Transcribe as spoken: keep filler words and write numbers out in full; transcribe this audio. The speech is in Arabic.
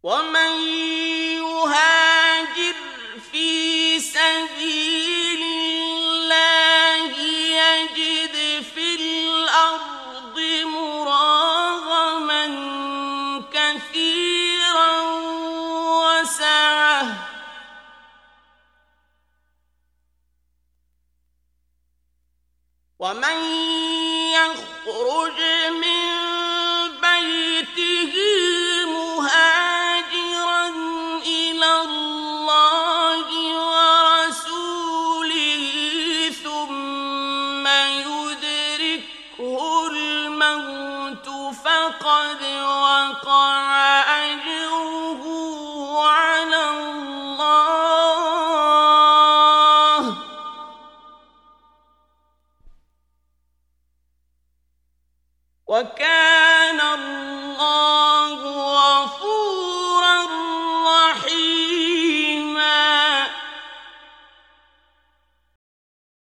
ومن يهاجر في سبيل الله يجد في الأرض مراغما كثيرا وسعة ومن يخرج من بيته مهاجرا إلى الله ورسوله ثم يدركه الموت فقد وقع